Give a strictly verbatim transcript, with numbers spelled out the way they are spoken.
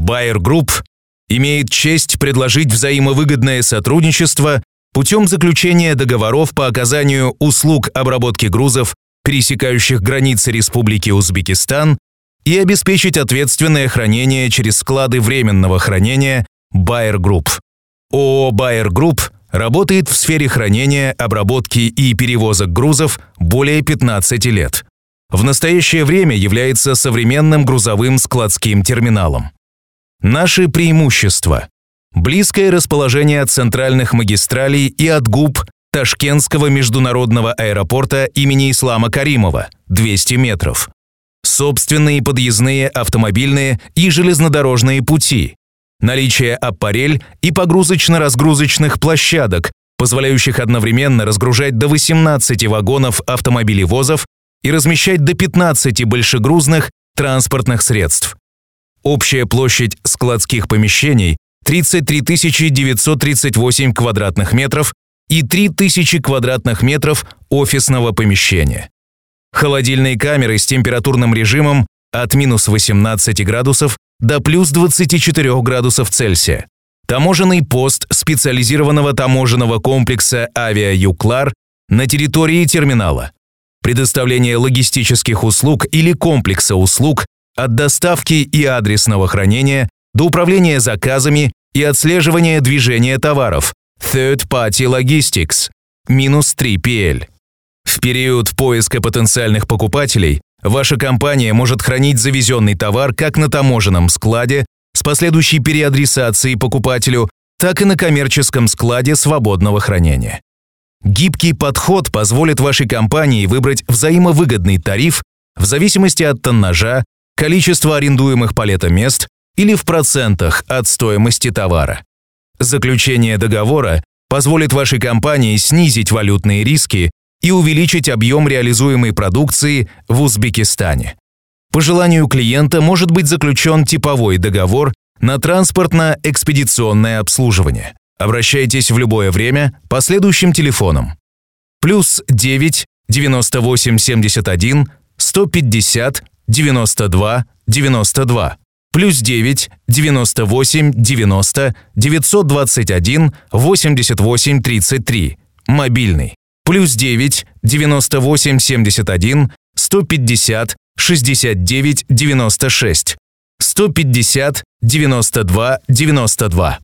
Bayer Group имеет честь предложить взаимовыгодное сотрудничество путем заключения договоров по оказанию услуг обработки грузов, пересекающих границы Республики Узбекистан, и обеспечить ответственное хранение через склады временного хранения Bayer Group. ООО Bayer Group работает в сфере хранения, обработки и перевозок грузов более пятнадцати лет. В настоящее время является современным грузовым складским терминалом. Наши преимущества. Близкое расположение от центральных магистралей и от ГУП Ташкентского международного аэропорта имени Ислама Каримова – двести метров. Собственные подъездные автомобильные и железнодорожные пути. Наличие аппарель и погрузочно-разгрузочных площадок, позволяющих одновременно разгружать до восемнадцати вагонов автомобилевозов и размещать до пятнадцати большегрузных транспортных средств. Общая площадь складских помещений – тридцать три тысячи девятьсот тридцать восемь квадратных метров и три тысячи квадратных метров офисного помещения. Холодильные камеры с температурным режимом от минус восемнадцати градусов до плюс двадцати четырёх градусов Цельсия. Таможенный пост специализированного таможенного комплекса «Авиа-Юклар» на территории терминала. Предоставление логистических услуг или комплекса услуг от доставки и адресного хранения до управления заказами и отслеживания движения товаров Third Party Logistics минус три пи эль. В период поиска потенциальных покупателей ваша компания может хранить завезенный товар как на таможенном складе с последующей переадресацией покупателю, так и на коммерческом складе свободного хранения. Гибкий подход позволит вашей компании выбрать взаимовыгодный тариф в зависимости от тоннажа, количества арендуемых палетомест или в процентах от стоимости товара. Заключение договора позволит вашей компании снизить валютные риски и увеличить объем реализуемой продукции в Узбекистане. По желанию клиента может быть заключен типовой договор на транспортно-экспедиционное обслуживание. Обращайтесь в любое время по следующим телефонам. Плюс девять девяносто восемь семьдесят один сто пятьдесят девяносто два девяносто два. Плюс девять девяносто восемь девяносто девятьсот двадцать один восемьдесят восемь тридцать три. Мобильный. Плюс девять девяносто восемь семьдесят один сто пятьдесят шестьдесят девять девяносто шесть. сто пятьдесят девяносто два девяносто два.